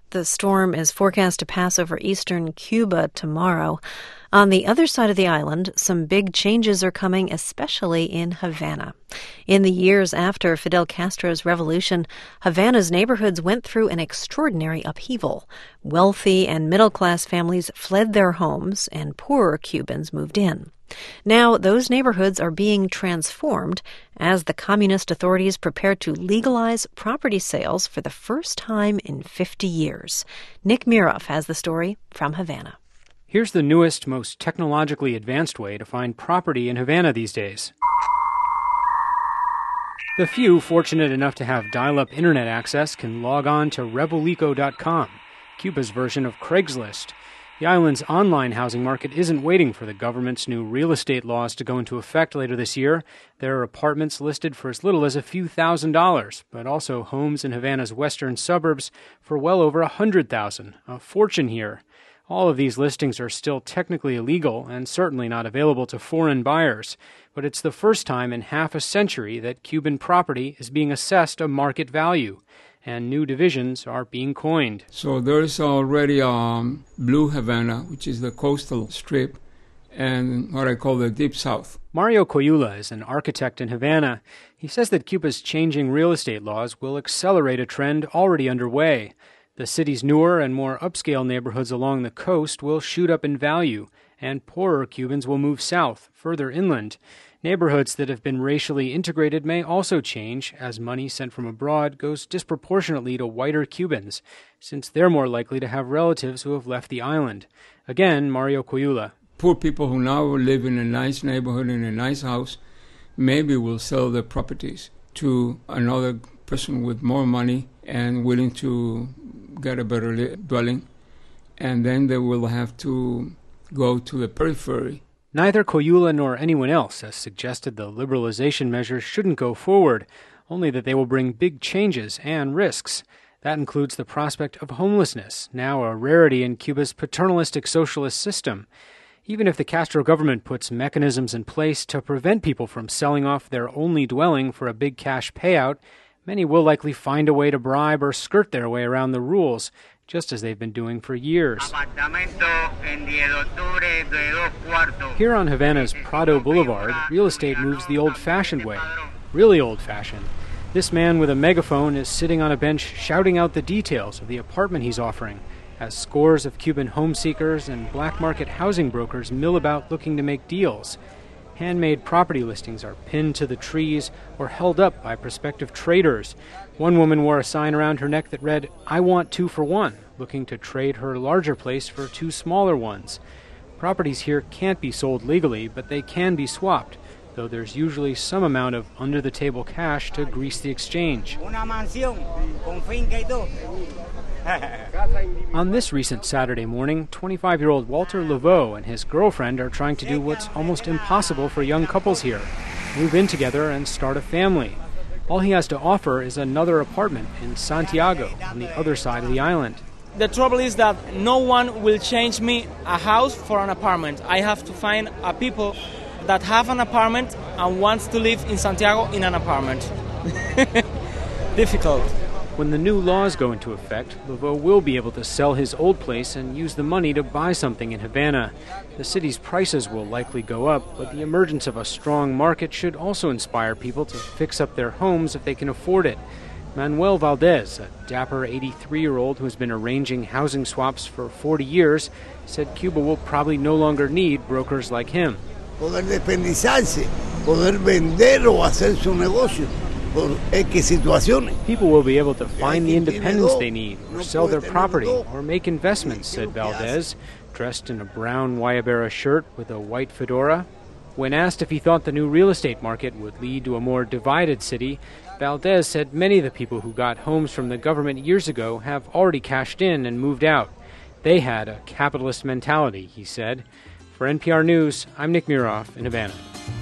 The storm is forecast to pass over eastern Cuba tomorrow. On the other side of the island, some big changes are coming, especially in Havana. In the years after Fidel Castro's revolution, Havana's neighborhoods went through an extraordinary upheaval. Wealthy and middle-class families fled their homes, and poorer Cubans moved in. Now, those neighborhoods are being transformed as the communist authorities prepare to legalize property sales for the first time in 50 years. Nick Miroff has the story from Havana. Here's the newest, most technologically advanced way to find property in Havana these days. The few fortunate enough to have dial-up internet access can log on to Rebelico.com, Cuba's version of Craigslist. The island's online housing market isn't waiting for the government's new real estate laws to go into effect later this year. There are apartments listed for as little as a few $1,000s, but also homes in Havana's western suburbs for well over $100,000, a fortune here. All of these listings are still technically illegal and certainly not available to foreign buyers, but it's the first time in half a century that Cuban property is being assessed a market value, and new divisions are being coined. So there's already Blue Havana, which is the coastal strip, and what I call the Deep South. Mario Coyula is an architect in Havana. He says that Cuba's changing real estate laws will accelerate a trend already underway. The city's newer and more upscale neighborhoods along the coast will shoot up in value, and poorer Cubans will move south, further inland. Neighborhoods that have been racially integrated may also change as money sent from abroad goes disproportionately to whiter Cubans, since they're more likely to have relatives who have left the island. Again, Mario Coyula. Poor people who now live in a nice neighborhood, in a nice house, maybe will sell their properties to another person with more money and willing to get a better dwelling, and then they will have to go to the periphery. Neither Coyula nor anyone else has suggested the liberalization measures shouldn't go forward, only that they will bring big changes and risks. That includes the prospect of homelessness, now a rarity in Cuba's paternalistic socialist system. Even if the Castro government puts mechanisms in place to prevent people from selling off their only dwelling for a big cash payout, many will likely find a way to bribe or skirt their way around the rules, just as they've been doing for years. Here on Havana's Prado Boulevard, real estate moves the old-fashioned way, really old-fashioned. This man with a megaphone is sitting on a bench shouting out the details of the apartment he's offering, as scores of Cuban home seekers and black market housing brokers mill about looking to make deals. Handmade property listings are pinned to the trees or held up by prospective traders. One woman wore a sign around her neck that read, "I want 2 for 1, looking to trade her larger place for 2 smaller ones. Properties here can't be sold legally, but they can be swapped, though there's usually some amount of under-the-table cash to grease the exchange. On this recent Saturday morning, 25-year-old Walter Laveau and his girlfriend are trying to do what's almost impossible for young couples here, move in together and start a family. All he has to offer is another apartment in Santiago, on the other side of the island. The trouble is that no one will change me a house for an apartment. I have to find a people that have an apartment and wants to live in Santiago in an apartment. Difficult. When the new laws go into effect, Laveau will be able to sell his old place and use the money to buy something in Havana. The city's prices will likely go up, but the emergence of a strong market should also inspire people to fix up their homes if they can afford it. Manuel Valdez, a dapper 83-year-old who has been arranging housing swaps for 40 years, said Cuba will probably no longer need brokers like him. Poder despendizarse, poder vender o hacer su negocio. People will be able to find the independence they need, or sell their property, or make investments, said Valdez, dressed in a brown Guayabera shirt with a white fedora. When asked if he thought the new real estate market would lead to a more divided city, Valdez said many of the people who got homes from the government years ago have already cashed in and moved out. They had a capitalist mentality, he said. For NPR News, I'm Nick Miroff in Havana.